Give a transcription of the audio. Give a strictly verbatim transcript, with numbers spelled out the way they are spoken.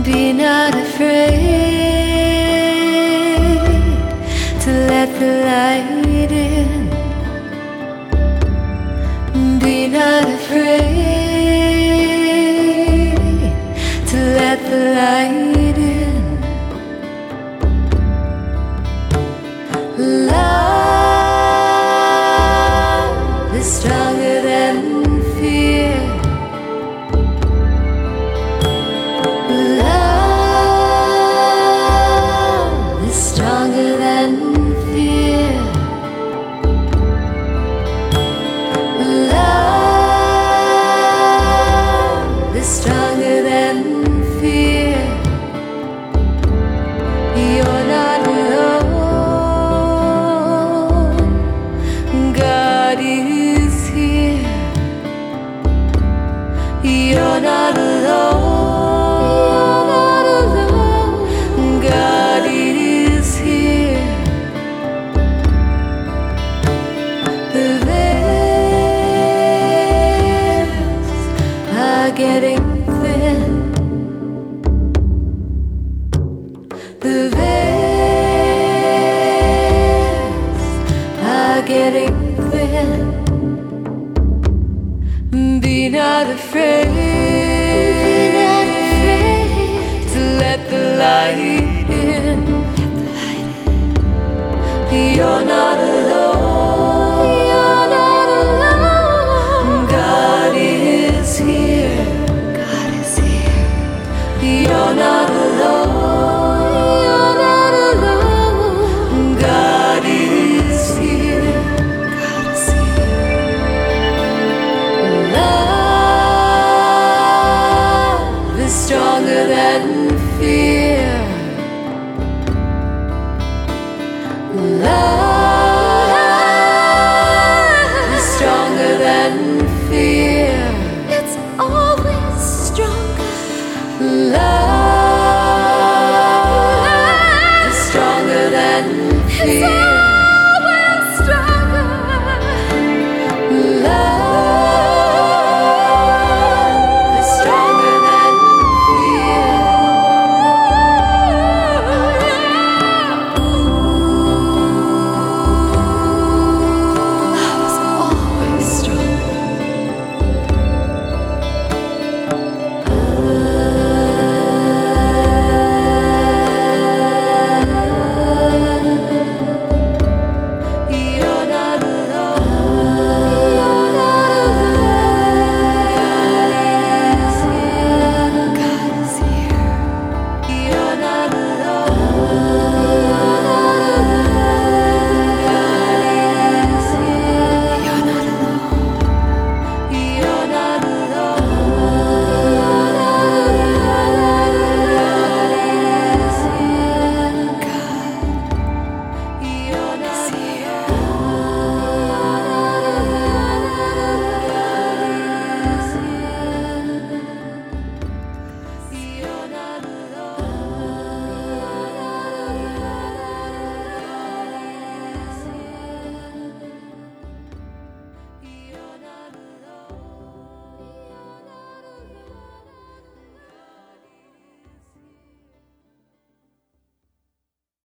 Be not afraid to let the light in. Be not afraid to let the light in. Love is stronger than fear. Love is stronger than fear. Love is stronger than fear. You're not alone. God is here. You're not alone. God is here. The veils are getting thin. The veils are getting thin. Be not afraid to let the light in. You're not alone. You're not alone. God is here. God is here. You're not alone. You're not alone. God is here. God is here. Love is stronger than fear. Love is stronger than fear. It's always stronger. Love is stronger than fear.